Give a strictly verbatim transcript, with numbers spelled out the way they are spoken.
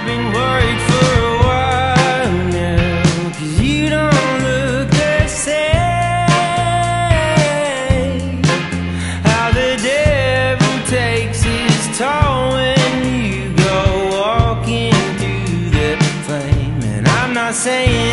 been worried for a while now, 'cause you don't look the same. How the devil takes his toll when you go walking through the flame. And I'm not saying